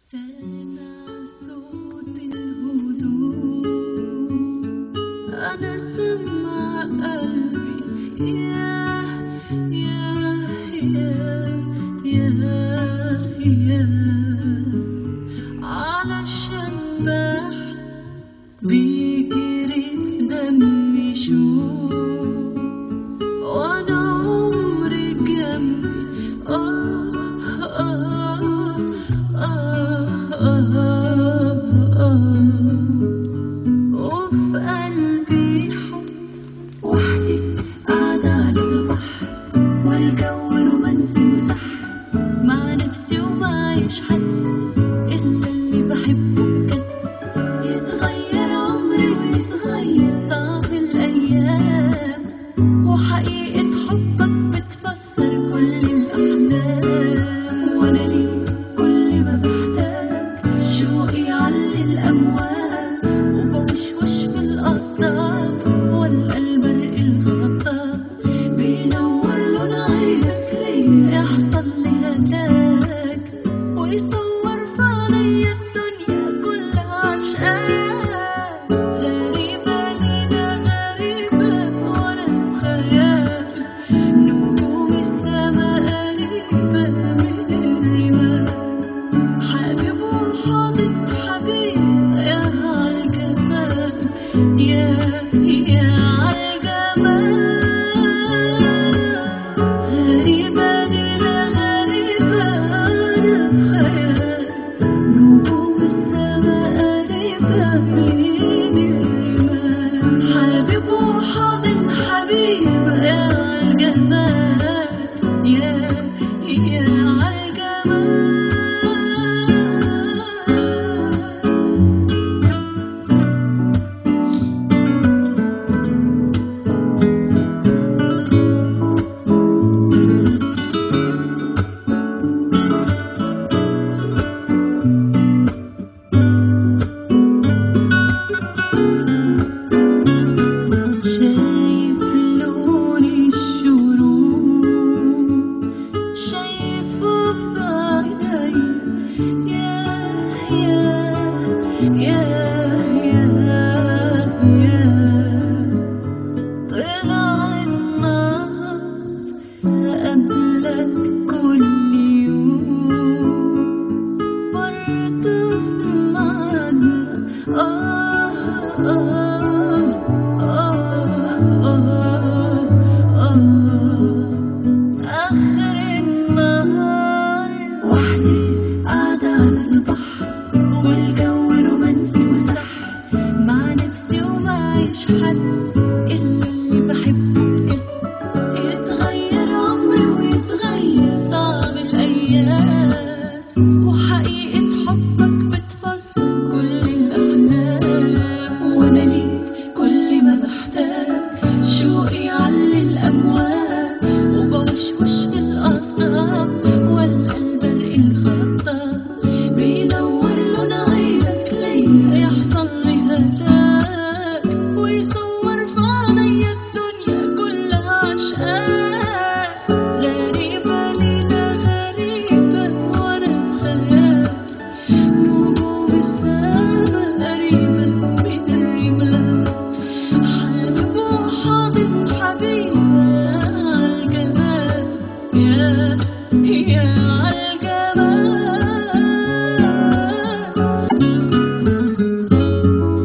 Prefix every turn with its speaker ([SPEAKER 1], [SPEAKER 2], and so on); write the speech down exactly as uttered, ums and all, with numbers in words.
[SPEAKER 1] سامع صوت الهدوء، أنا سمع قلبي ياه ياه ياه ياه ياه، علشان بحب بيجري في دمي شوق، وأنا عمري جنبي آه آه آه آه، وفي قلبي حب وحدي قاعدة على البحر، والجو رومانسي وسحر مع نفسي ومعيش حد إلا اللي بحبه بجد. يتغير عمري ويتغير طعم الأيام، وحقيقة حبك بتفسر كل الأحلام، وأنا ليه كل ما بحتاج شوقي يعلي الأمواج، وبوشوش في الأصداف والقى البرق الخطاف بينور لون عينك ليه يحصل لي هتاج، ويصور في عينيا الدنيا كلها عشقاك. غريبة لينا غريبة وأنا في خيال، نجوم السما قريبة من الرمال، حبيب وحاضن حبيب يا عالجمال، يا يا عالجمال. غريبة لينا غريبة أنا في خيال، نجوم السما قريبة من الرمال، حبيب وحاضن حبيب يا عالجمال، يا يا عالجمال. شايف لون الشروق، شايفه في عيني يا يا يا